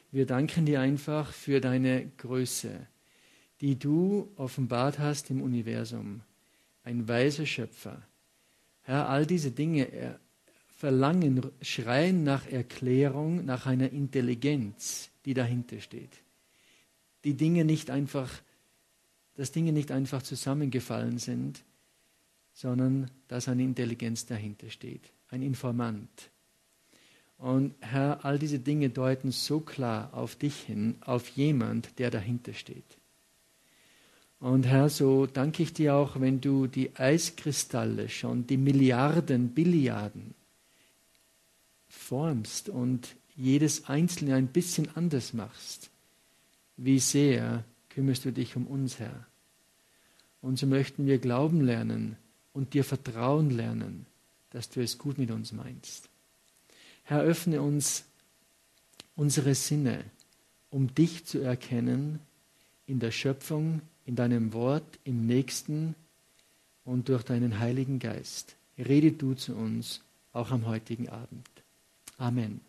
wir danken dir einfach für deine Größe, die du offenbart hast im Universum. Ein weiser Schöpfer. Herr, all diese Dinge verlangen, schreien nach Erklärung, nach einer Intelligenz, die dahinter steht. Dass Dinge nicht einfach zusammengefallen sind, sondern dass eine Intelligenz dahinter steht, ein Informant. Und Herr, all diese Dinge deuten so klar auf dich hin, auf jemand, der dahinter steht. Und Herr, so danke ich dir auch, wenn du die Eiskristalle schon, die Milliarden, Billiarden formst und jedes Einzelne ein bisschen anders machst. Wie sehr kümmerst du dich um uns, Herr. Und so möchten wir glauben lernen und dir vertrauen lernen, dass du es gut mit uns meinst. Herr, öffne uns unsere Sinne, um dich zu erkennen in der Schöpfung, in deinem Wort, im Nächsten und durch deinen Heiligen Geist. Rede du zu uns, auch am heutigen Abend. Amen.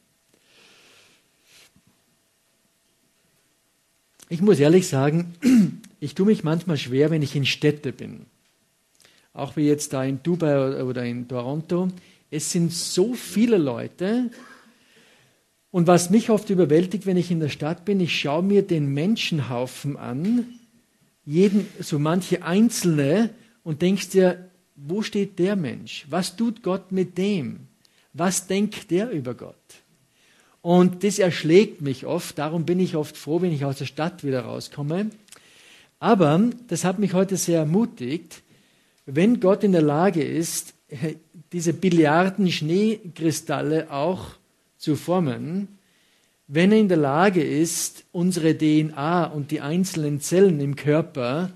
Ich muss ehrlich sagen, ich tue mich manchmal schwer, wenn ich in Städte bin. Auch wie jetzt da in Dubai oder in Toronto. Es sind so viele Leute. Und was mich oft überwältigt, wenn ich in der Stadt bin, ich schaue mir den Menschenhaufen an, so manche Einzelne, und denkst dir, wo steht der Mensch? Was tut Gott mit dem? Was denkt der über Gott? Und das erschlägt mich oft, darum bin ich oft froh, wenn ich aus der Stadt wieder rauskomme. Aber das hat mich heute sehr ermutigt, wenn Gott in der Lage ist, diese Billiarden Schneekristalle auch zu formen, wenn er in der Lage ist, unsere DNA und die einzelnen Zellen im Körper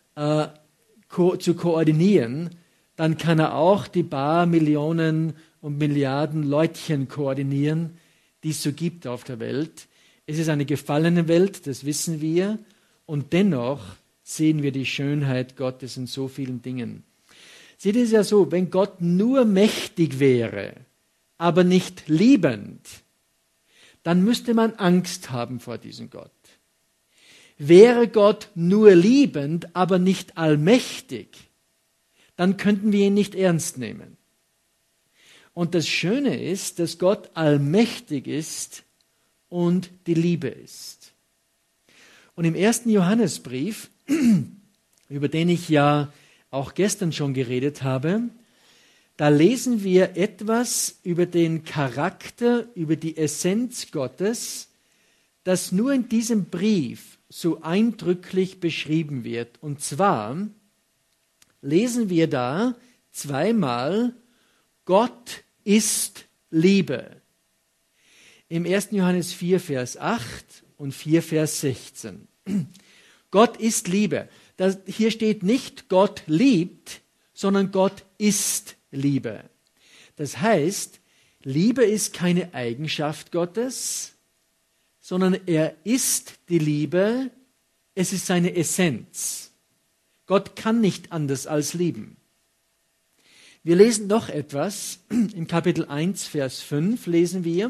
zu koordinieren, dann kann er auch die paar Millionen und Milliarden Leutchen koordinieren, die es so gibt auf der Welt. Es ist eine gefallene Welt, das wissen wir, und dennoch sehen wir die Schönheit Gottes in so vielen Dingen. Seht es ja so, wenn Gott nur mächtig wäre, aber nicht liebend, dann müsste man Angst haben vor diesem Gott. Wäre Gott nur liebend, aber nicht allmächtig, dann könnten wir ihn nicht ernst nehmen. Und das Schöne ist, dass Gott allmächtig ist und die Liebe ist. Und im 1. Johannesbrief, über den ich ja auch gestern schon geredet habe, da lesen wir etwas über den Charakter, über die Essenz Gottes, das nur in diesem Brief so eindrücklich beschrieben wird. Und zwar lesen wir da zweimal, Gott ist Liebe. Im 1. Johannes 4, Vers 8 und 4, Vers 16. Gott ist Liebe. Hier steht nicht, Gott liebt, sondern Gott ist Liebe. Das heißt, Liebe ist keine Eigenschaft Gottes, sondern er ist die Liebe, es ist seine Essenz. Gott kann nicht anders als lieben. Wir lesen noch etwas, im Kapitel 1, Vers 5 lesen wir,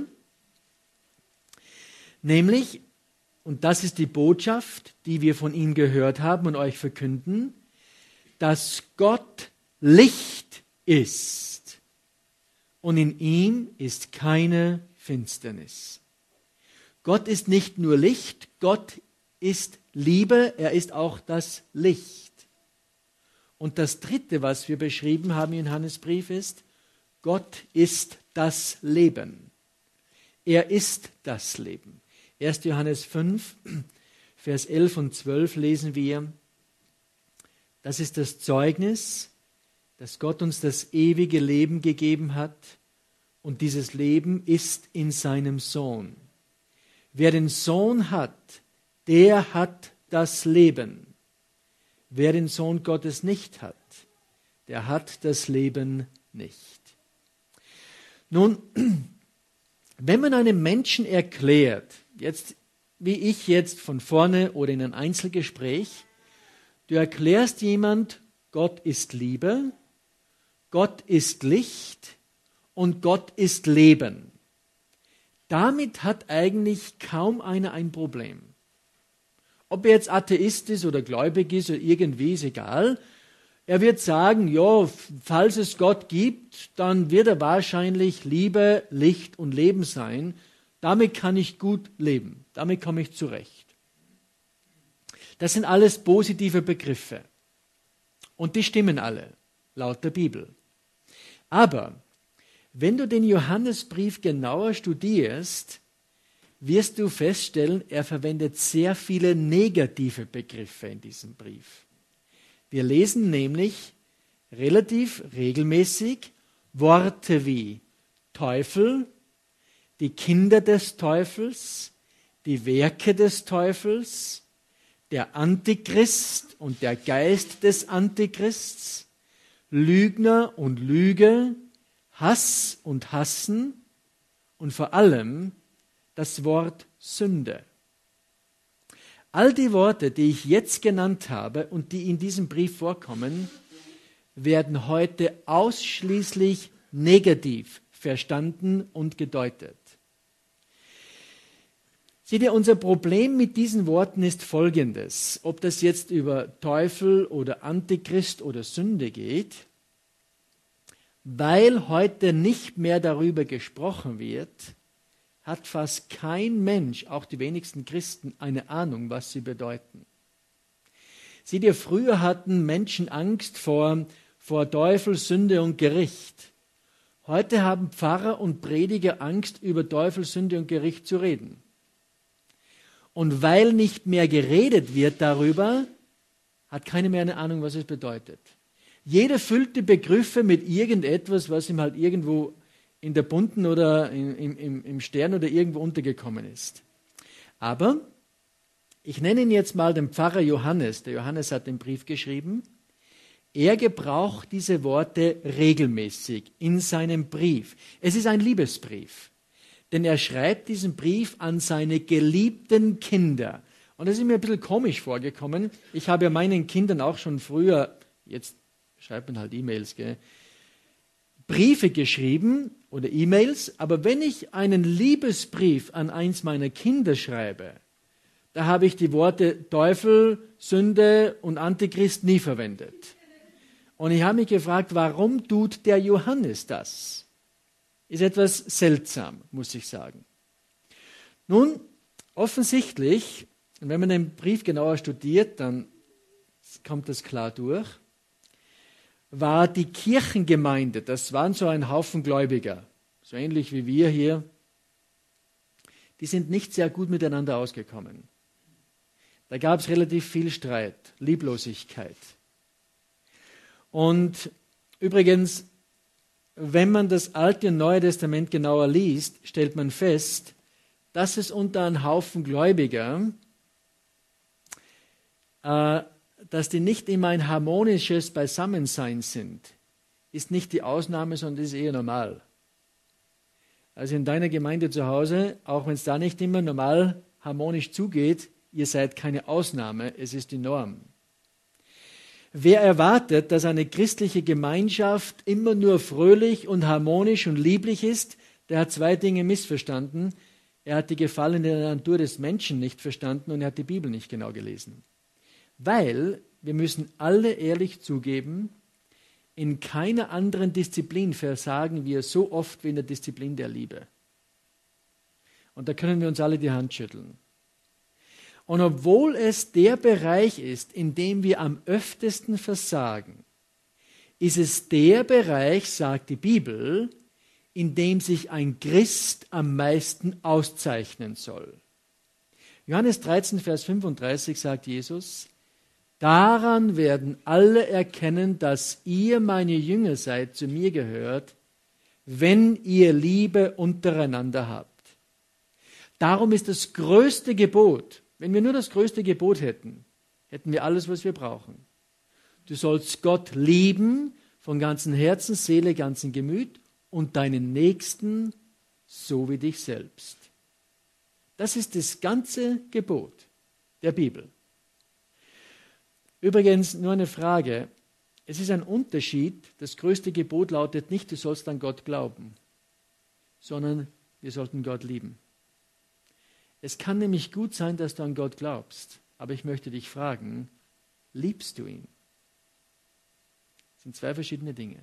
nämlich, und das ist die Botschaft, die wir von ihm gehört haben und euch verkünden, dass Gott Licht ist und in ihm ist keine Finsternis. Gott ist nicht nur Licht, Gott ist Liebe, er ist auch das Licht. Und das Dritte, was wir beschrieben haben im Johannesbrief ist, Gott ist das Leben. Er ist das Leben. 1. Johannes 5, Vers 11 und 12 lesen wir, das ist das Zeugnis, dass Gott uns das ewige Leben gegeben hat und dieses Leben ist in seinem Sohn. Wer den Sohn hat, der hat das Leben. Wer den Sohn Gottes nicht hat, der hat das Leben nicht. Nun, wenn man einem Menschen erklärt, jetzt wie ich jetzt von vorne oder in einem Einzelgespräch, du erklärst jemand, Gott ist Liebe, Gott ist Licht und Gott ist Leben, Damit hat eigentlich kaum einer ein Problem. Ob er jetzt Atheist ist oder gläubig ist oder irgendwie, ist egal. Er wird sagen, ja, falls es Gott gibt, dann wird er wahrscheinlich Liebe, Licht und Leben sein. Damit kann ich gut leben. Damit komme ich zurecht. Das sind alles positive Begriffe. Und die stimmen alle, laut der Bibel. Aber wenn du den Johannesbrief genauer studierst, wirst du feststellen, er verwendet sehr viele negative Begriffe in diesem Brief. Wir lesen nämlich relativ regelmäßig Worte wie Teufel, die Kinder des Teufels, die Werke des Teufels, der Antichrist und der Geist des Antichrists, Lügner und Lüge, Hass und Hassen und vor allem das Wort Sünde. All die Worte, die ich jetzt genannt habe und die in diesem Brief vorkommen, werden heute ausschließlich negativ verstanden und gedeutet. Seht ihr, unser Problem mit diesen Worten ist folgendes. Ob das jetzt über Teufel oder Antichrist oder Sünde geht, weil heute nicht mehr darüber gesprochen wird, hat fast kein Mensch, auch die wenigsten Christen, eine Ahnung, was sie bedeuten. Seht ihr, früher hatten Menschen Angst vor Teufel, Sünde und Gericht. Heute haben Pfarrer und Prediger Angst, über Teufel, Sünde und Gericht zu reden. Und weil nicht mehr geredet wird darüber, hat keiner mehr eine Ahnung, was es bedeutet. Jeder füllt die Begriffe mit irgendetwas, was ihm halt irgendwo in der Bunten oder im Stern oder irgendwo untergekommen ist. Aber ich nenne ihn jetzt mal den Pfarrer Johannes. Der Johannes hat den Brief geschrieben. Er gebraucht diese Worte regelmäßig in seinem Brief. Es ist ein Liebesbrief, denn er schreibt diesen Brief an seine geliebten Kinder. Und das ist mir ein bisschen komisch vorgekommen. Ich habe ja meinen Kindern auch schon früher, jetzt schreibt man halt E-Mails, gell, Briefe geschrieben oder E-Mails, aber wenn ich einen Liebesbrief an eins meiner Kinder schreibe, da habe ich die Worte Teufel, Sünde und Antichrist nie verwendet. Und ich habe mich gefragt, warum tut der Johannes das? Ist etwas seltsam, muss ich sagen. Nun, offensichtlich, und wenn man den Brief genauer studiert, dann kommt das klar durch, war die Kirchengemeinde, das waren so ein Haufen Gläubiger, so ähnlich wie wir hier, die sind nicht sehr gut miteinander ausgekommen. Da gab es relativ viel Streit, Lieblosigkeit. Und übrigens, wenn man das Alte und Neue Testament genauer liest, stellt man fest, dass es unter einem Haufen Gläubiger dass die nicht immer ein harmonisches Beisammensein sind, ist nicht die Ausnahme, sondern ist eher normal. Also in deiner Gemeinde zu Hause, auch wenn es da nicht immer normal harmonisch zugeht, ihr seid keine Ausnahme, es ist die Norm. Wer erwartet, dass eine christliche Gemeinschaft immer nur fröhlich und harmonisch und lieblich ist, der hat zwei Dinge missverstanden. Er hat die gefallene Natur des Menschen nicht verstanden und er hat die Bibel nicht genau gelesen. Weil, wir müssen alle ehrlich zugeben, in keiner anderen Disziplin versagen wir so oft wie in der Disziplin der Liebe. Und da können wir uns alle die Hand schütteln. Und obwohl es der Bereich ist, in dem wir am öftesten versagen, ist es der Bereich, sagt die Bibel, in dem sich ein Christ am meisten auszeichnen soll. Johannes 13, Vers 35 sagt Jesus, daran werden alle erkennen, dass ihr meine Jünger seid, zu mir gehört, wenn ihr Liebe untereinander habt. Darum ist das größte Gebot, wenn wir nur das größte Gebot hätten, hätten wir alles, was wir brauchen. Du sollst Gott lieben von ganzem Herzen, Seele, ganzem Gemüt und deinen Nächsten so wie dich selbst. Das ist das ganze Gebot der Bibel. Übrigens nur eine Frage. Es ist ein Unterschied. Das größte Gebot lautet nicht, du sollst an Gott glauben, sondern wir sollten Gott lieben. Es kann nämlich gut sein, dass du an Gott glaubst, aber ich möchte dich fragen, liebst du ihn? Das sind zwei verschiedene Dinge.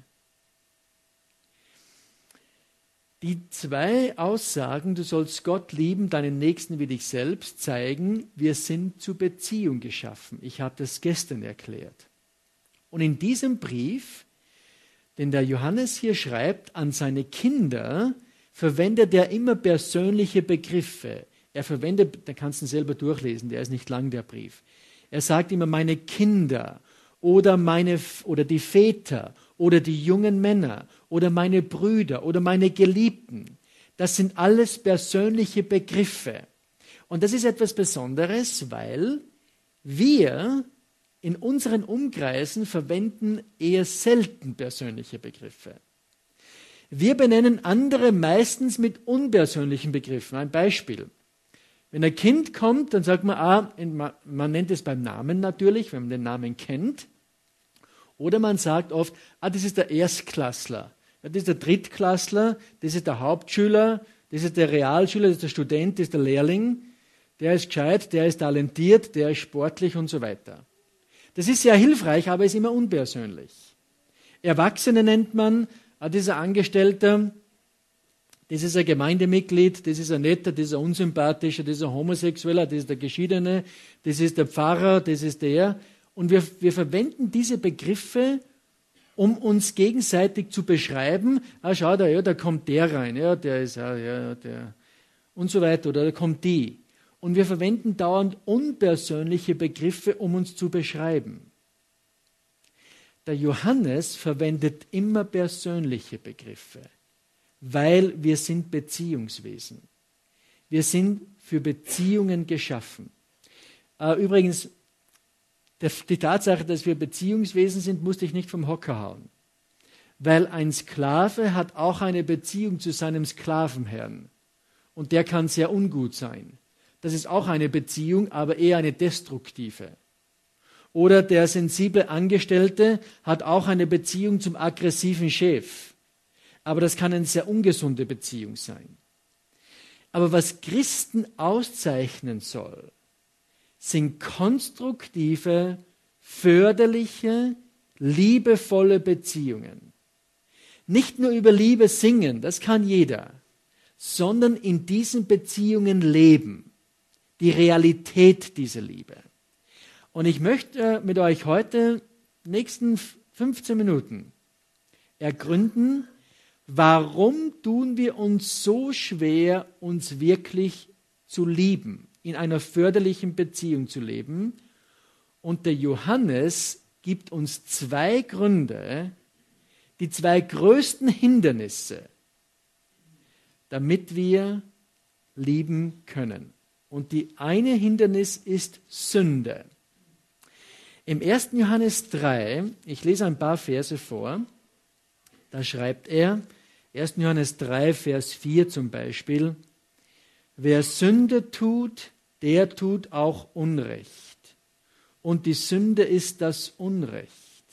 Die zwei Aussagen, du sollst Gott lieben, deinen Nächsten wie dich selbst, zeigen, wir sind zur Beziehung geschaffen. Ich habe das gestern erklärt. Und in diesem Brief, den der Johannes hier schreibt an seine Kinder, verwendet er immer persönliche Begriffe. Er verwendet, da kannst du ihn selber durchlesen, der ist nicht lang, der Brief. Er sagt immer meine Kinder oder die Väter oder die jungen Männer oder meine Brüder oder meine Geliebten. Das sind alles persönliche Begriffe. Und das ist etwas Besonderes, weil wir in unseren Umkreisen verwenden eher selten persönliche Begriffe. Wir benennen andere meistens mit unpersönlichen Begriffen. Ein Beispiel. Wenn ein Kind kommt, dann sagt man, man nennt es beim Namen natürlich, wenn man den Namen kennt. Oder man sagt oft, das ist der Erstklässler, das ist der Drittklässler, das ist der Hauptschüler, das ist der Realschüler, das ist der Student, das ist der Lehrling. Der ist gescheit, der ist talentiert, der ist sportlich und so weiter. Das ist sehr hilfreich, aber ist immer unpersönlich. Erwachsene nennt man, das ist ein Angestellter, das ist ein Gemeindemitglied, das ist ein Netter, das ist ein Unsympathischer, das ist ein Homosexueller, das ist der Geschiedene, das ist der Pfarrer, das ist der. Und wir verwenden diese Begriffe, um uns gegenseitig zu beschreiben, schau da, ja, da kommt der rein, ja, der ist, ja, der, und so weiter, oder da kommt die. Und wir verwenden dauernd unpersönliche Begriffe, um uns zu beschreiben. Der Johannes verwendet immer persönliche Begriffe, weil wir sind Beziehungswesen. Wir sind für Beziehungen geschaffen. Übrigens, die Tatsache, dass wir Beziehungswesen sind, muss dich nicht vom Hocker hauen. Weil ein Sklave hat auch eine Beziehung zu seinem Sklavenherrn. Und der kann sehr ungut sein. Das ist auch eine Beziehung, aber eher eine destruktive. Oder der sensible Angestellte hat auch eine Beziehung zum aggressiven Chef. Aber das kann eine sehr ungesunde Beziehung sein. Aber was Christen auszeichnen soll, sind konstruktive, förderliche, liebevolle Beziehungen. Nicht nur über Liebe singen, das kann jeder, sondern in diesen Beziehungen leben. Die Realität dieser Liebe. Und ich möchte mit euch heute, nächsten 15 Minuten, ergründen, warum tun wir uns so schwer, uns wirklich zu lieben, in einer förderlichen Beziehung zu leben. Und der Johannes gibt uns zwei Gründe, die zwei größten Hindernisse, damit wir lieben können. Und die eine Hindernis ist Sünde. Im 1. Johannes 3, ich lese ein paar Verse vor, da schreibt er, 1. Johannes 3, Vers 4 zum Beispiel, wer Sünde tut, der tut auch Unrecht. Und die Sünde ist das Unrecht.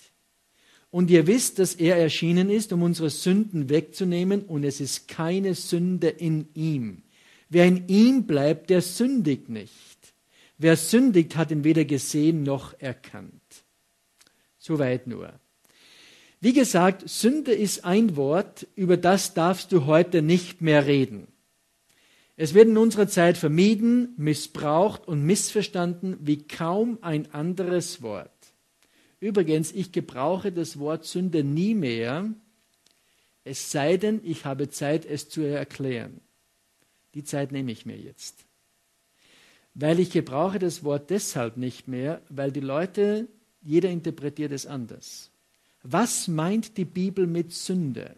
Und ihr wisst, dass er erschienen ist, um unsere Sünden wegzunehmen, und es ist keine Sünde in ihm. Wer in ihm bleibt, der sündigt nicht. Wer sündigt, hat ihn weder gesehen noch erkannt. Soweit nur. Wie gesagt, Sünde ist ein Wort, über das darfst du heute nicht mehr reden. Es wird in unserer Zeit vermieden, missbraucht und missverstanden wie kaum ein anderes Wort. Übrigens, ich gebrauche das Wort Sünde nie mehr, es sei denn, ich habe Zeit, es zu erklären. Die Zeit nehme ich mir jetzt. Weil ich gebrauche das Wort deshalb nicht mehr, weil die Leute, jeder interpretiert es anders. Was meint die Bibel mit Sünde?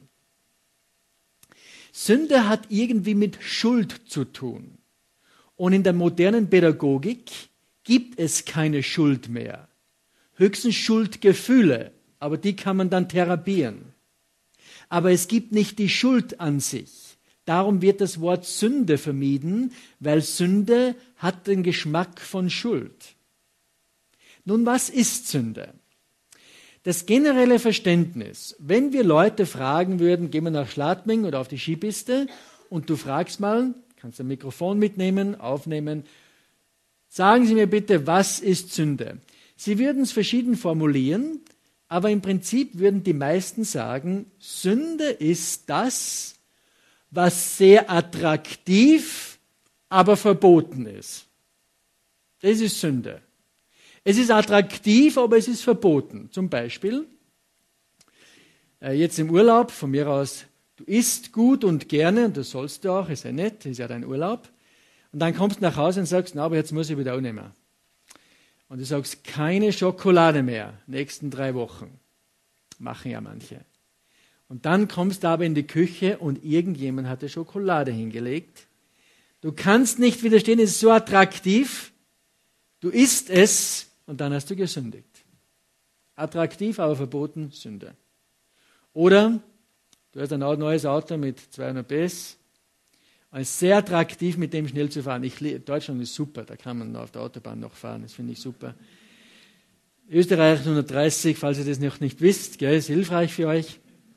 Sünde hat irgendwie mit Schuld zu tun. Und in der modernen Pädagogik gibt es keine Schuld mehr. Höchstens Schuldgefühle, aber die kann man dann therapieren. Aber es gibt nicht die Schuld an sich. Darum wird das Wort Sünde vermieden, weil Sünde hat den Geschmack von Schuld. Nun, was ist Sünde? Das generelle Verständnis, wenn wir Leute fragen würden, gehen wir nach Schladming oder auf die Skipiste und du fragst mal, kannst ein Mikrofon mitnehmen, aufnehmen, sagen Sie mir bitte, was ist Sünde? Sie würden es verschieden formulieren, aber im Prinzip würden die meisten sagen, Sünde ist das, was sehr attraktiv, aber verboten ist. Das ist Sünde. Es ist attraktiv, aber es ist verboten. Zum Beispiel, jetzt im Urlaub, von mir aus, du isst gut und gerne, und das sollst du auch, ist ja nett, ist ja dein Urlaub. Und dann kommst du nach Hause und sagst, na, aber jetzt muss ich wieder aufnehmen. Und du sagst, keine Schokolade mehr, nächsten 3 Wochen. Machen ja manche. Und dann kommst du aber in die Küche und irgendjemand hat dir Schokolade hingelegt. Du kannst nicht widerstehen, es ist so attraktiv. Du isst es und dann hast du gesündigt. Attraktiv, aber verboten, Sünde. Oder du hast ein neues Auto mit 200 PS. Es ist sehr attraktiv, mit dem schnell zu fahren. Deutschland ist super, da kann man auf der Autobahn noch fahren, das finde ich super. Österreich 130, falls ihr das noch nicht wisst, gell, ist hilfreich für euch.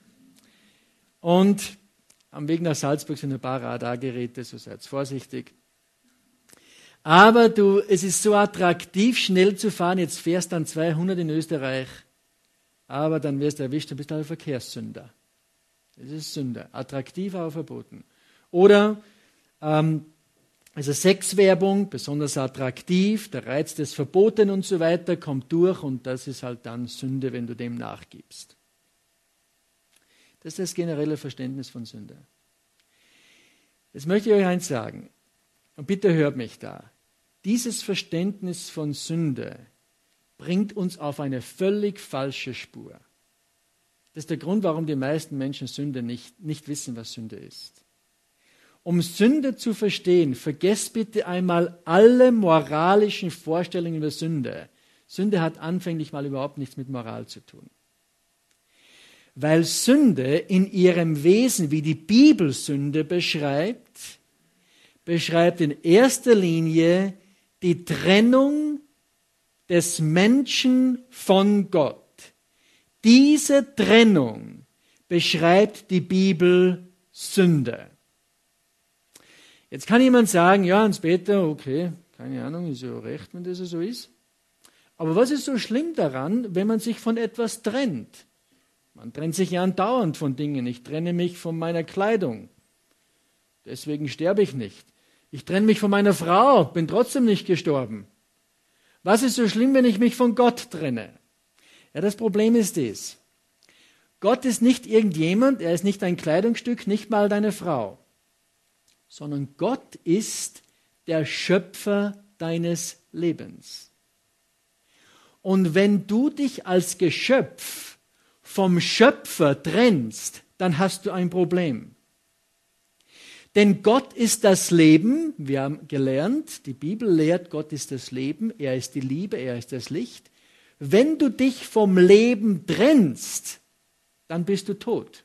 Und am Weg nach Salzburg sind ein paar Radargeräte, so seid vorsichtig. Aber es ist so attraktiv, schnell zu fahren, jetzt fährst dann 200 in Österreich, aber dann wirst du erwischt, du bist ein Verkehrssünder. Das ist Sünde, attraktiv, aber verboten. Oder also Sexwerbung, besonders attraktiv, der Reiz des Verboten und so weiter kommt durch und das ist halt dann Sünde, wenn du dem nachgibst. Das ist das generelle Verständnis von Sünde. Jetzt möchte ich euch eins sagen, und bitte hört mich da. Dieses Verständnis von Sünde bringt uns auf eine völlig falsche Spur. Das ist der Grund, warum die meisten Menschen Sünde nicht wissen, was Sünde ist. Um Sünde zu verstehen, vergesst bitte einmal alle moralischen Vorstellungen über Sünde. Sünde hat anfänglich mal überhaupt nichts mit Moral zu tun. Weil Sünde in ihrem Wesen, wie die Bibel Sünde beschreibt in erster Linie die Trennung des Menschen von Gott. Diese Trennung beschreibt die Bibel Sünde. Jetzt kann jemand sagen, ja, Hans-Peter, okay, keine Ahnung, ist ja recht, wenn das so ist. Aber was ist so schlimm daran, wenn man sich von etwas trennt? Man trennt sich ja andauernd von Dingen. Ich trenne mich von meiner Kleidung. Deswegen sterbe ich nicht. Ich trenne mich von meiner Frau, bin trotzdem nicht gestorben. Was ist so schlimm, wenn ich mich von Gott trenne? Ja, das Problem ist dies. Gott ist nicht irgendjemand, er ist nicht ein Kleidungsstück, nicht mal deine Frau, sondern Gott ist der Schöpfer deines Lebens. Und wenn du dich als Geschöpf vom Schöpfer trennst, dann hast du ein Problem. Denn Gott ist das Leben, wir haben gelernt, die Bibel lehrt, Gott ist das Leben, er ist die Liebe, er ist das Licht. Wenn du dich vom Leben trennst, dann bist du tot.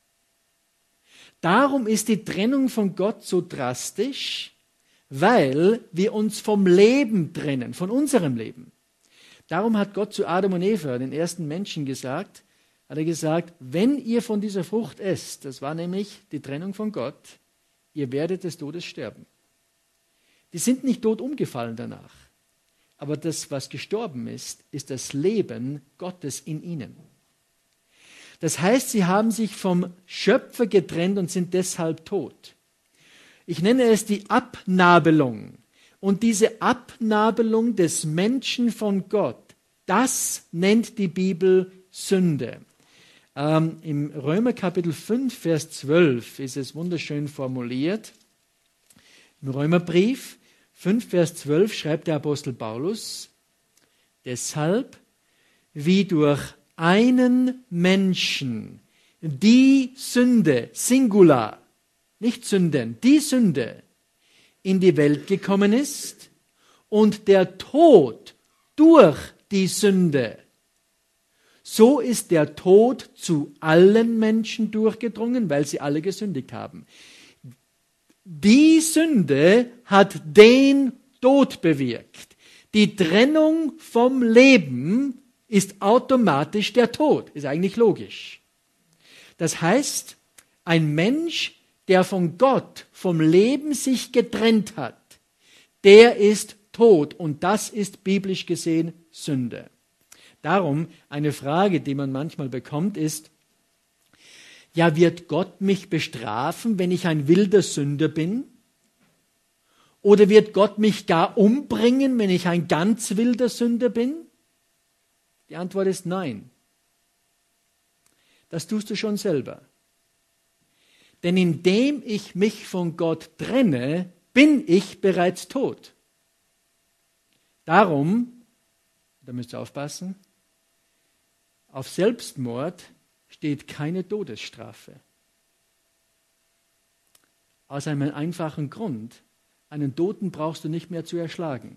Darum ist die Trennung von Gott so drastisch, weil wir uns vom Leben trennen, von unserem Leben. Darum hat Gott zu Adam und Eva, den ersten Menschen, gesagt, wenn ihr von dieser Frucht esst, das war nämlich die Trennung von Gott, ihr werdet des Todes sterben. Die sind nicht tot umgefallen danach. Aber das, was gestorben ist, ist das Leben Gottes in ihnen. Das heißt, sie haben sich vom Schöpfer getrennt und sind deshalb tot. Ich nenne es die Abnabelung. Und diese Abnabelung des Menschen von Gott, das nennt die Bibel Sünde. Im Römer Kapitel 5, Vers 12 ist es wunderschön formuliert. Im Römerbrief 5, Vers 12 schreibt der Apostel Paulus, deshalb, wie durch einen Menschen die Sünde, Singular, nicht Sünden, die Sünde in die Welt gekommen ist und der Tod durch die Sünde, so ist der Tod zu allen Menschen durchgedrungen, weil sie alle gesündigt haben. Die Sünde hat den Tod bewirkt. Die Trennung vom Leben ist automatisch der Tod. Ist eigentlich logisch. Das heißt, ein Mensch, der von Gott, vom Leben sich getrennt hat, der ist tot. Und das ist biblisch gesehen Sünde. Darum eine Frage, die man manchmal bekommt, ist, ja, wird Gott mich bestrafen, wenn ich ein wilder Sünder bin? Oder wird Gott mich gar umbringen, wenn ich ein ganz wilder Sünder bin? Die Antwort ist nein. Das tust du schon selber. Denn indem ich mich von Gott trenne, bin ich bereits tot. Darum, da müsst ihr aufpassen, auf Selbstmord steht keine Todesstrafe. Aus einem einfachen Grund: einen Toten brauchst du nicht mehr zu erschlagen.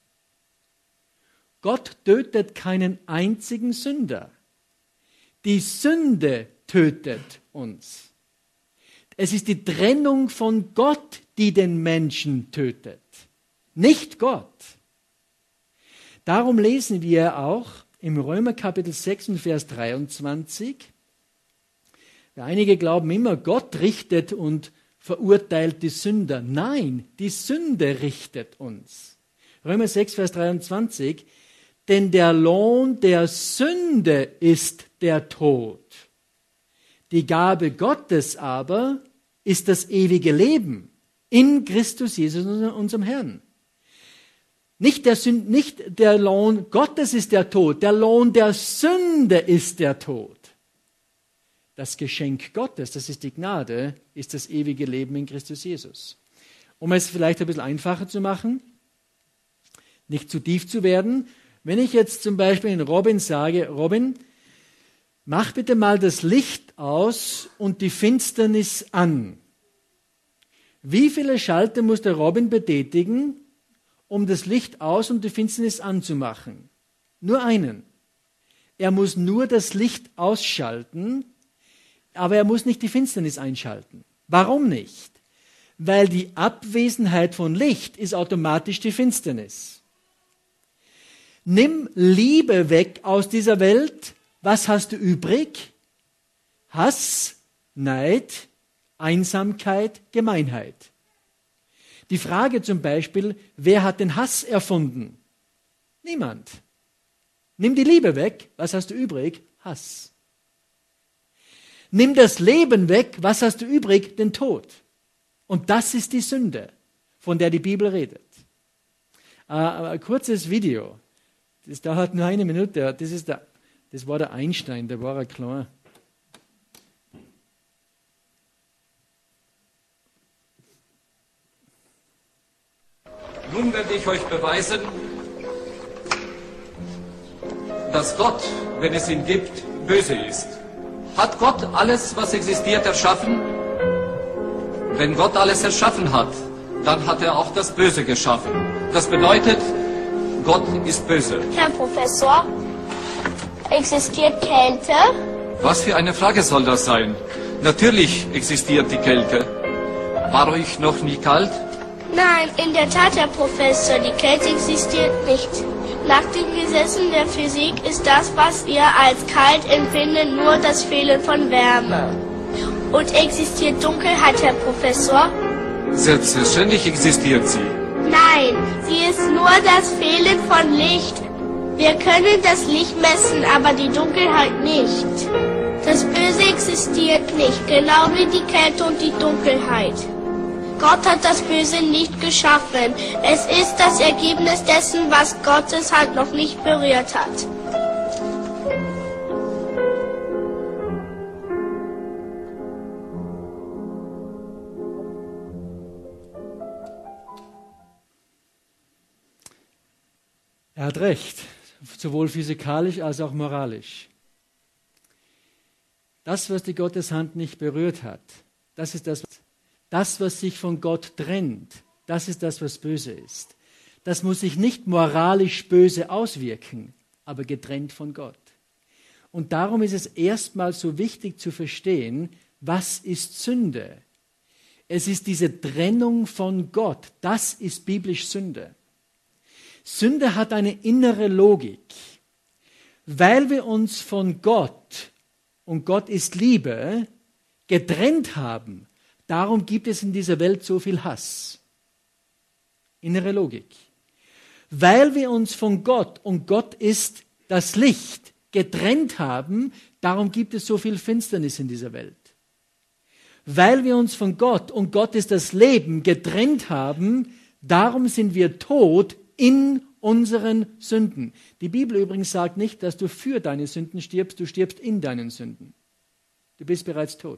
Gott tötet keinen einzigen Sünder. Die Sünde tötet uns. Es ist die Trennung von Gott, die den Menschen tötet, nicht Gott. Darum lesen wir auch im Römer Kapitel 6 und Vers 23, einige glauben immer, Gott richtet und verurteilt die Sünder. Nein, die Sünde richtet uns. Römer 6, Vers 23, denn der Lohn der Sünde ist der Tod. Die Gabe Gottes aber ist das ewige Leben in Christus Jesus, unserem Herrn. Nicht der Lohn Gottes ist der Tod, der Lohn der Sünde ist der Tod. Das Geschenk Gottes, das ist die Gnade, ist das ewige Leben in Christus Jesus. Um es vielleicht ein bisschen einfacher zu machen, nicht zu tief zu werden, wenn ich jetzt zum Beispiel in Robin sage, Robin, mach bitte mal das Licht aus und die Finsternis an. Wie viele Schalter muss der Robin betätigen, um das Licht aus und die Finsternis anzumachen? Nur einen. Er muss nur das Licht ausschalten, aber er muss nicht die Finsternis einschalten. Warum nicht? Weil die Abwesenheit von Licht ist automatisch die Finsternis. Nimm Liebe weg aus dieser Welt, was hast du übrig? Hass, Neid, Einsamkeit, Gemeinheit. Die Frage zum Beispiel, wer hat den Hass erfunden? Niemand. Nimm die Liebe weg, was hast du übrig? Hass. Nimm das Leben weg, was hast du übrig? Den Tod. Und das ist die Sünde, von der die Bibel redet. Ein kurzes Video, das dauert nur eine Minute, das war der Einstein, der war ein kleiner. Nun werde ich euch beweisen, dass Gott, wenn es ihn gibt, böse ist. Hat Gott alles, was existiert, erschaffen? Wenn Gott alles erschaffen hat, dann hat er auch das Böse geschaffen. Das bedeutet, Gott ist böse. Herr Professor, existiert Kälte? Was für eine Frage soll das sein? Natürlich existiert die Kälte. War euch noch nie kalt? Nein, in der Tat, Herr Professor, die Kälte existiert nicht. Nach den Gesetzen der Physik ist das, was wir als kalt empfinden, nur das Fehlen von Wärme. Und existiert Dunkelheit, Herr Professor? Selbstverständlich existiert sie. Nein, sie ist nur das Fehlen von Licht. Wir können das Licht messen, aber die Dunkelheit nicht. Das Böse existiert nicht, genau wie die Kälte und die Dunkelheit. Gott hat das Böse nicht geschaffen. Es ist das Ergebnis dessen, was Gottes Hand noch nicht berührt hat. Er hat recht, sowohl physikalisch als auch moralisch. Das, was die Gotteshand nicht berührt hat, das ist das, was sich von Gott trennt, das ist das, was böse ist. Das muss sich nicht moralisch böse auswirken, aber getrennt von Gott. Und darum ist es erstmal so wichtig zu verstehen, was ist Sünde? Es ist diese Trennung von Gott, das ist biblisch Sünde. Sünde hat eine innere Logik. Weil wir uns von Gott, und Gott ist Liebe, getrennt haben, Darum gibt es in dieser Welt so viel Hass. Innere Logik. Weil wir uns von Gott, und Gott ist das Licht, getrennt haben, darum gibt es so viel Finsternis in dieser Welt. Weil wir uns von Gott, und Gott ist das Leben, getrennt haben, darum sind wir tot in unseren Sünden. Die Bibel übrigens sagt nicht, dass du für deine Sünden stirbst, du stirbst in deinen Sünden. Du bist bereits tot.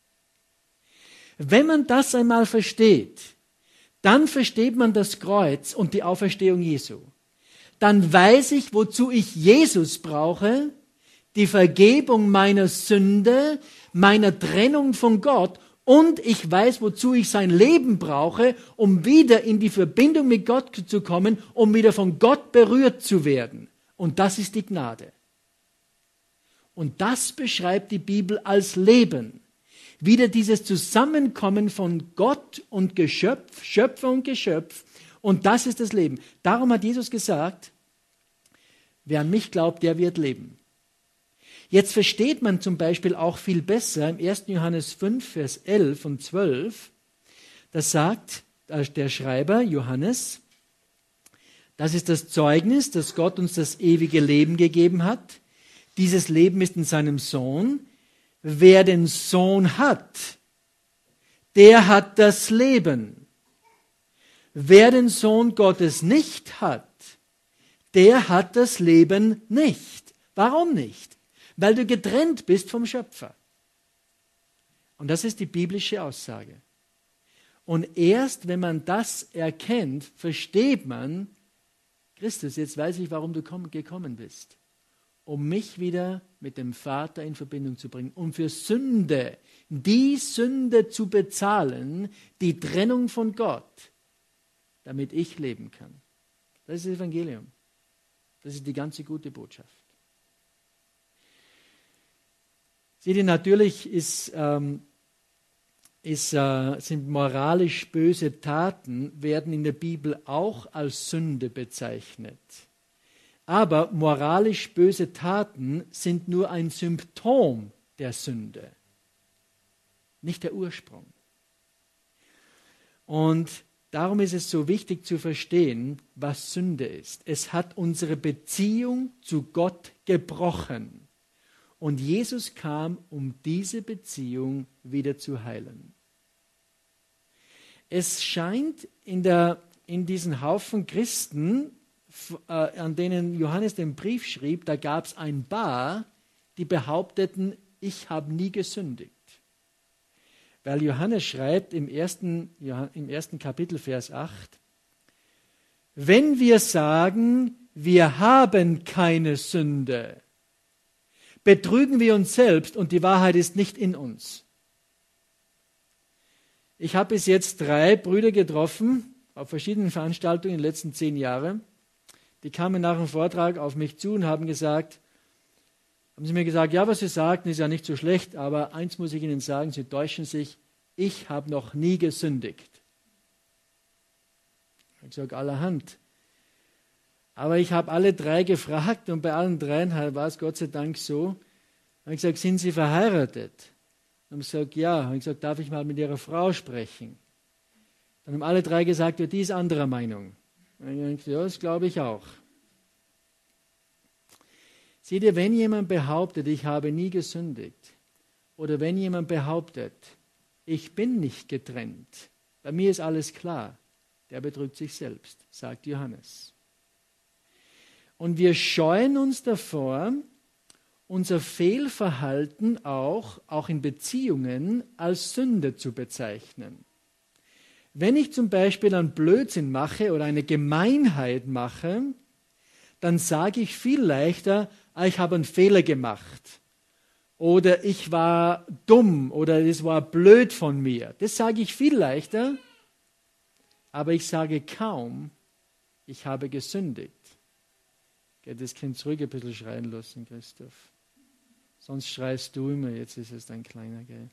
Wenn man das einmal versteht, dann versteht man das Kreuz und die Auferstehung Jesu. Dann weiß ich, wozu ich Jesus brauche, die Vergebung meiner Sünde, meiner Trennung von Gott, und ich weiß, wozu ich sein Leben brauche, um wieder in die Verbindung mit Gott zu kommen, um wieder von Gott berührt zu werden. Und das ist die Gnade. Und das beschreibt die Bibel als Leben. Wieder dieses Zusammenkommen von Gott und Geschöpf, Schöpfer und Geschöpf. Und das ist das Leben. Darum hat Jesus gesagt, wer an mich glaubt, der wird leben. Jetzt versteht man zum Beispiel auch viel besser im 1. Johannes 5, Vers 11 und 12, das sagt der Schreiber Johannes, das ist das Zeugnis, dass Gott uns das ewige Leben gegeben hat. Dieses Leben ist in seinem Sohn. Wer den Sohn hat, der hat das Leben. Wer den Sohn Gottes nicht hat, der hat das Leben nicht. Warum nicht? Weil du getrennt bist vom Schöpfer. Und das ist die biblische Aussage. Und erst wenn man das erkennt, versteht man, Christus, jetzt weiß ich, warum du gekommen bist. Um mich wieder mit dem Vater in Verbindung zu bringen, um für Sünde, die Sünde zu bezahlen, die Trennung von Gott, damit ich leben kann. Das ist das Evangelium. Das ist die ganze gute Botschaft. Seht ihr, natürlich sind moralisch böse Taten, werden in der Bibel auch als Sünde bezeichnet. Aber moralisch böse Taten sind nur ein Symptom der Sünde, nicht der Ursprung. Und darum ist es so wichtig zu verstehen, was Sünde ist. Es hat unsere Beziehung zu Gott gebrochen. Und Jesus kam, um diese Beziehung wieder zu heilen. Es scheint in diesen Haufen Christen, an denen Johannes den Brief schrieb, da gab es ein paar, die behaupteten, ich habe nie gesündigt. Weil Johannes schreibt im ersten Kapitel, Vers 8, wenn wir sagen, wir haben keine Sünde, betrügen wir uns selbst und die Wahrheit ist nicht in uns. Ich habe bis jetzt 3 Brüder getroffen, auf verschiedenen Veranstaltungen in den letzten 10 Jahren. Die kamen nach dem Vortrag auf mich zu und haben sie mir gesagt, ja, was Sie sagten, ist ja nicht so schlecht, aber eins muss ich Ihnen sagen, Sie täuschen sich, ich habe noch nie gesündigt. Ich habe gesagt, allerhand. Aber ich habe alle 3 gefragt und bei allen 3 war es Gott sei Dank so. Ich habe gesagt, sind Sie verheiratet? Dann haben sie gesagt, ja. Ich habe gesagt, darf ich mal mit Ihrer Frau sprechen? Dann haben alle 3 gesagt, ja, die ist anderer Meinung. Und ich habe gesagt, ja, das glaube ich auch. Seht ihr, wenn jemand behauptet, ich habe nie gesündigt, oder wenn jemand behauptet, ich bin nicht getrennt, bei mir ist alles klar, der betrügt sich selbst, sagt Johannes. Und wir scheuen uns davor, unser Fehlverhalten auch in Beziehungen als Sünde zu bezeichnen. Wenn ich zum Beispiel einen Blödsinn mache oder eine Gemeinheit mache, dann sage ich viel leichter, ich habe einen Fehler gemacht oder ich war dumm oder es war blöd von mir. Das sage ich viel leichter, aber ich sage kaum, ich habe gesündigt. Das Kind zurück ein bisschen schreien lassen, Christoph. Sonst schreist du immer, jetzt ist es dein Kleiner, gell?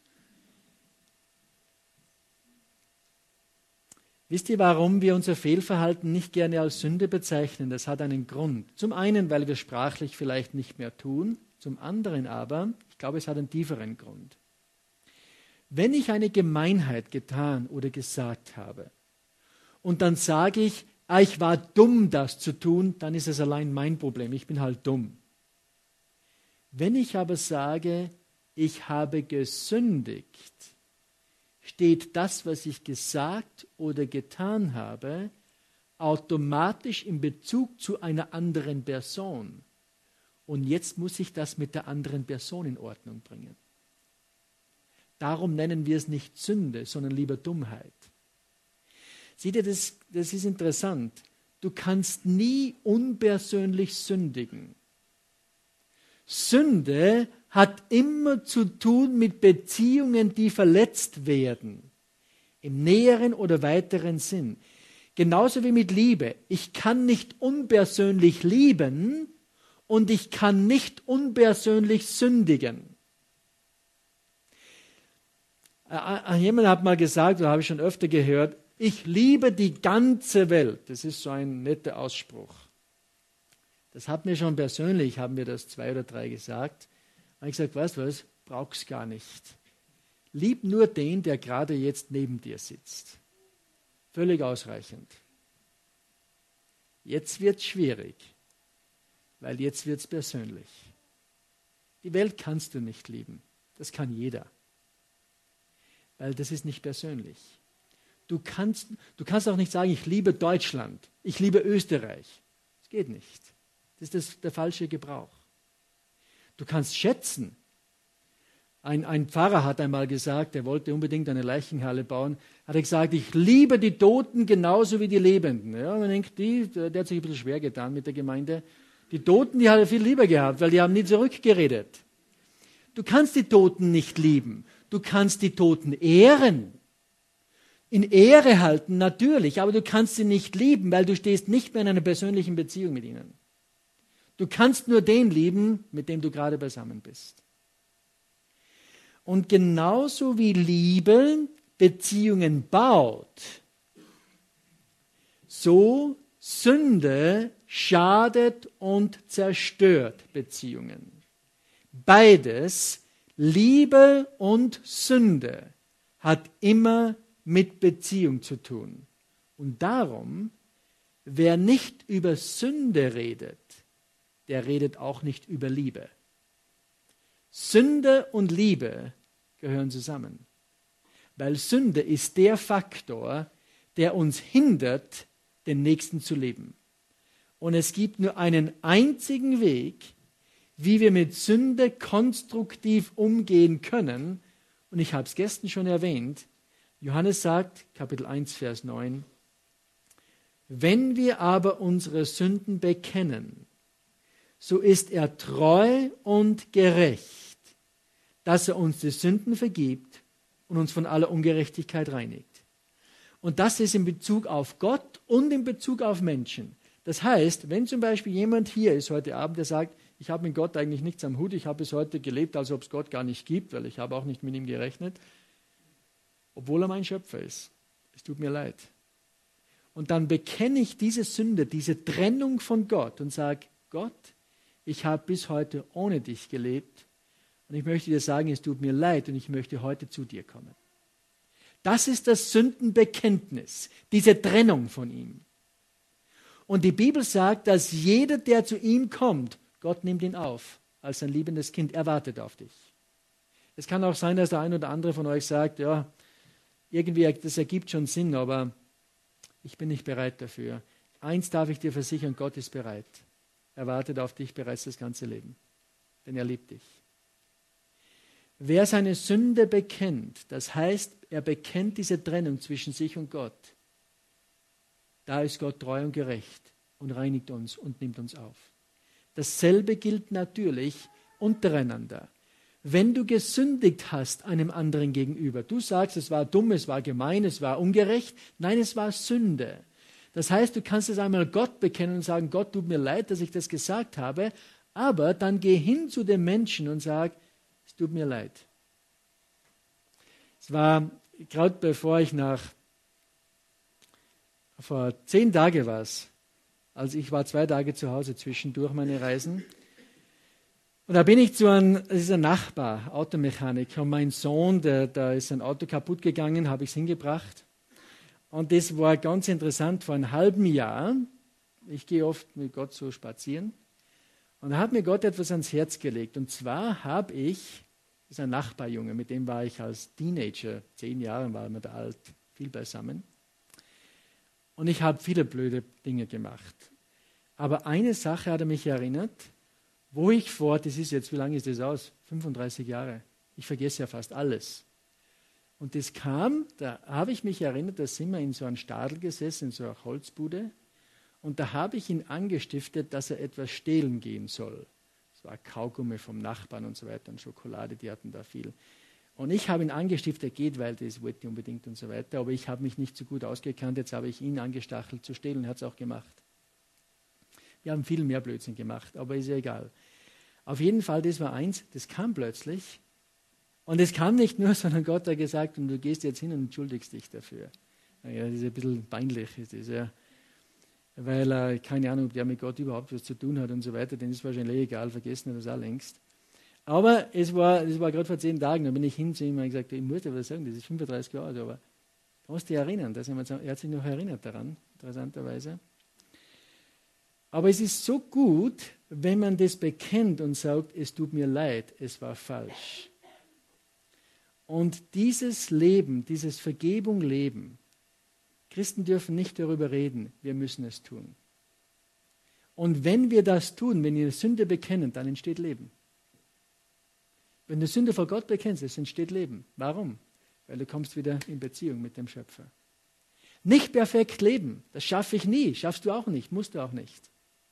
Wisst ihr, warum wir unser Fehlverhalten nicht gerne als Sünde bezeichnen? Das hat einen Grund. Zum einen, weil wir sprachlich vielleicht nicht mehr tun. Zum anderen aber, ich glaube, es hat einen tieferen Grund. Wenn ich eine Gemeinheit getan oder gesagt habe und dann sage ich, ich war dumm, das zu tun, dann ist es allein mein Problem. Ich bin halt dumm. Wenn ich aber sage, ich habe gesündigt, steht das, was ich gesagt oder getan habe, automatisch in Bezug zu einer anderen Person. Und jetzt muss ich das mit der anderen Person in Ordnung bringen. Darum nennen wir es nicht Sünde, sondern lieber Dummheit. Seht ihr, das ist interessant. Du kannst nie unpersönlich sündigen. Sünde hat immer zu tun mit Beziehungen, die verletzt werden, im näheren oder weiteren Sinn. Genauso wie mit Liebe. Ich kann nicht unpersönlich lieben und ich kann nicht unpersönlich sündigen. Jemand hat mal gesagt, oder habe ich schon öfter gehört, ich liebe die ganze Welt. Das ist so ein netter Ausspruch. Das hat mir schon persönlich, haben mir das 2 oder 3 gesagt. Da habe ich gesagt, weißt du was, brauchst gar nicht. Lieb nur den, der gerade jetzt neben dir sitzt. Völlig ausreichend. Jetzt wird es schwierig, weil jetzt wird es persönlich. Die Welt kannst du nicht lieben. Das kann jeder. Weil das ist nicht persönlich. Du kannst auch nicht sagen, ich liebe Deutschland, ich liebe Österreich. Das geht nicht. Das ist der falsche Gebrauch. Du kannst schätzen. Ein Pfarrer hat einmal gesagt, er wollte unbedingt eine Leichenhalle bauen, hat er gesagt, ich liebe die Toten genauso wie die Lebenden. Ja, man denkt, der hat sich ein bisschen schwer getan mit der Gemeinde. Die Toten, die hat er viel lieber gehabt, weil die haben nie zurückgeredet. Du kannst die Toten nicht lieben. Du kannst die Toten ehren. In Ehre halten, natürlich, aber du kannst sie nicht lieben, weil du stehst nicht mehr in einer persönlichen Beziehung mit ihnen. Du kannst nur den lieben, mit dem du gerade beisammen bist. Und genauso wie Liebe Beziehungen baut, so Sünde schadet und zerstört Beziehungen. Beides, Liebe und Sünde, hat immer mit Beziehung zu tun. Und darum, wer nicht über Sünde redet, der redet auch nicht über Liebe. Sünde und Liebe gehören zusammen. Weil Sünde ist der Faktor, der uns hindert, den Nächsten zu leben. Und es gibt nur einen einzigen Weg, wie wir mit Sünde konstruktiv umgehen können. Und ich habe es gestern schon erwähnt. Johannes sagt, Kapitel 1, Vers 9, wenn wir aber unsere Sünden bekennen, so ist er treu und gerecht, dass er uns die Sünden vergibt und uns von aller Ungerechtigkeit reinigt. Und das ist in Bezug auf Gott und in Bezug auf Menschen. Das heißt, wenn zum Beispiel jemand hier ist heute Abend, der sagt, ich habe mit Gott eigentlich nichts am Hut, ich habe bis heute gelebt, als ob es Gott gar nicht gibt, weil ich habe auch nicht mit ihm gerechnet, obwohl er mein Schöpfer ist. Es tut mir leid. Und dann bekenne ich diese Sünde, diese Trennung von Gott und sage, Gott, ich habe bis heute ohne dich gelebt und ich möchte dir sagen, es tut mir leid und ich möchte heute zu dir kommen. Das ist das Sündenbekenntnis, diese Trennung von ihm. Und die Bibel sagt, dass jeder, der zu ihm kommt, Gott nimmt ihn auf als ein liebendes Kind, er wartet auf dich. Es kann auch sein, dass der ein oder andere von euch sagt, ja, irgendwie, das ergibt schon Sinn, aber ich bin nicht bereit dafür. Eins darf ich dir versichern, Gott ist bereit. Er wartet auf dich bereits das ganze Leben, denn er liebt dich. Wer seine Sünde bekennt, das heißt, er bekennt diese Trennung zwischen sich und Gott, da ist Gott treu und gerecht und reinigt uns und nimmt uns auf. Dasselbe gilt natürlich untereinander. Wenn du gesündigt hast einem anderen gegenüber, du sagst, es war dumm, es war gemein, es war ungerecht, nein, es war Sünde. Das heißt, du kannst es einmal Gott bekennen und sagen, Gott, tut mir leid, dass ich das gesagt habe, aber dann geh hin zu dem Menschen und sag, es tut mir leid. Es war, gerade bevor ich vor 10 Tagen war es, also ich war 2 Tage zu Hause zwischendurch meine Reisen, Und da bin ich das ist ein Nachbar, Automechaniker, und mein Sohn, da ist ein Auto kaputt gegangen, habe ich es hingebracht. Und das war ganz interessant, vor einem halben Jahr, ich gehe oft mit Gott so spazieren, und da hat mir Gott etwas ans Herz gelegt. Und zwar das ist ein Nachbarjunge, mit dem war ich als Teenager, 10 Jahre waren wir da alt, viel beisammen. Und ich habe viele blöde Dinge gemacht. Aber eine Sache hat er mich erinnert, wo ich das ist jetzt, wie lange ist das aus? 35 Jahre. Ich vergesse ja fast alles. Und das kam, da habe ich mich erinnert, da sind wir in so einem Stadel gesessen, in so einer Holzbude. Und da habe ich ihn angestiftet, dass er etwas stehlen gehen soll. Das war Kaugummi vom Nachbarn und so weiter und Schokolade, die hatten da viel. Und ich habe ihn angestiftet, er geht, weil das wollte ich unbedingt und so weiter. Aber ich habe mich nicht so gut ausgekannt, jetzt habe ich ihn angestachelt zu stehlen, er hat es auch gemacht. Wir haben viel mehr Blödsinn gemacht, aber ist ja egal. Auf jeden Fall, das war eins, das kam plötzlich. Und es kam nicht nur, sondern Gott hat gesagt, und du gehst jetzt hin und entschuldigst dich dafür. Naja, das ist ein bisschen peinlich, ist das, ja. Weil keine Ahnung, ob der mit Gott überhaupt was zu tun hat und so weiter, den ist wahrscheinlich egal, vergessen hat er das auch längst. Aber das war gerade vor 10 Tagen, da bin ich hin zu ihm und habe gesagt, ich muss dir was sagen, das ist 35 Jahre alt, aber du musst dich erinnern, er hat sich noch erinnert daran, interessanterweise. Aber es ist so gut, wenn man das bekennt und sagt, es tut mir leid, es war falsch. Und dieses Leben, dieses Vergebung leben, Christen dürfen nicht darüber reden, wir müssen es tun. Und wenn wir das tun, wenn wir Sünde bekennen, dann entsteht Leben. Wenn du Sünde vor Gott bekennst, es entsteht Leben. Warum? Weil du kommst wieder in Beziehung mit dem Schöpfer. Nicht perfekt leben, das schaffe ich nie, schaffst du auch nicht, musst du auch nicht.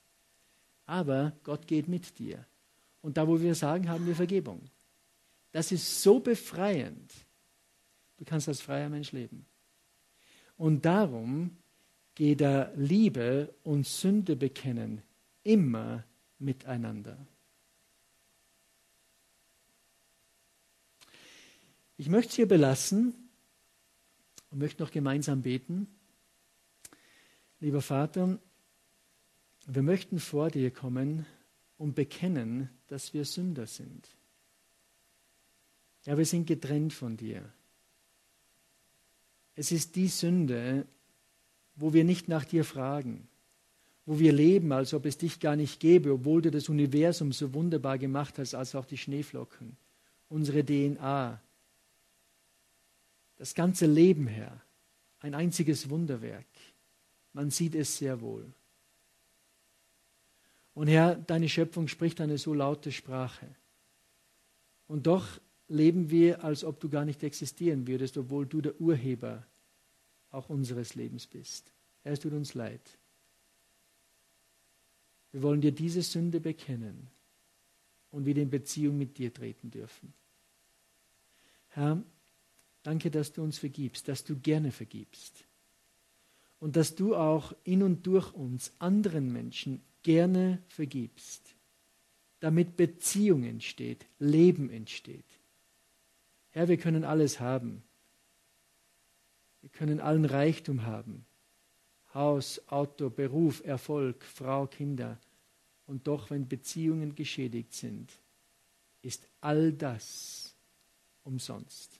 Aber Gott geht mit dir. Und da, wo wir sagen, haben wir Vergebung. Das ist so befreiend. Du kannst als freier Mensch leben. Und darum geht da Liebe und Sünde bekennen immer miteinander. Ich möchte es hier belassen und möchte noch gemeinsam beten. Lieber Vater, wir möchten vor dir kommen und bekennen, dass wir Sünder sind. Ja, wir sind getrennt von dir. Es ist die Sünde, wo wir nicht nach dir fragen, wo wir leben, als ob es dich gar nicht gäbe, obwohl du das Universum so wunderbar gemacht hast, als auch die Schneeflocken, unsere DNA, das ganze Leben, Herr, ein einziges Wunderwerk. Man sieht es sehr wohl. Und Herr, deine Schöpfung spricht eine so laute Sprache. Und doch leben wir, als ob du gar nicht existieren würdest, obwohl du der Urheber auch unseres Lebens bist. Herr, es tut uns leid. Wir wollen dir diese Sünde bekennen und wieder in Beziehung mit dir treten dürfen. Herr, danke, dass du uns vergibst, dass du gerne vergibst und dass du auch in und durch uns anderen Menschen gerne vergibst, damit Beziehung entsteht, Leben entsteht. Herr, wir können alles haben. Wir können allen Reichtum haben. Haus, Auto, Beruf, Erfolg, Frau, Kinder. Und doch, wenn Beziehungen geschädigt sind, ist all das umsonst.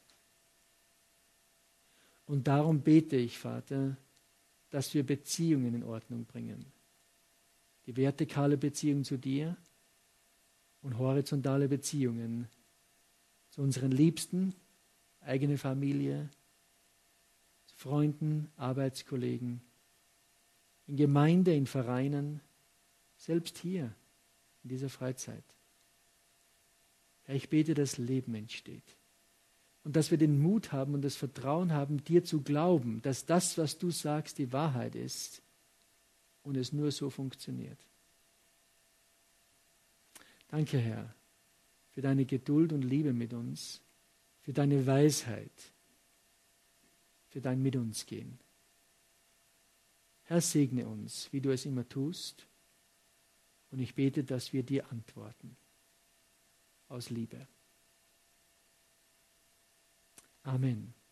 Und darum bete ich, Vater, dass wir Beziehungen in Ordnung bringen. Die vertikale Beziehung zu dir und horizontale Beziehungen zu unseren Liebsten, eigene Familie, Freunden, Arbeitskollegen, in Gemeinde, in Vereinen, selbst hier in dieser Freizeit. Herr, ich bete, dass Leben entsteht und dass wir den Mut haben und das Vertrauen haben, dir zu glauben, dass das, was du sagst, die Wahrheit ist und es nur so funktioniert. Danke, Herr, für deine Geduld und Liebe mit uns, für deine Weisheit, für dein Mit uns gehen. Herr, segne uns, wie du es immer tust, und ich bete, dass wir dir antworten, aus Liebe. Amen.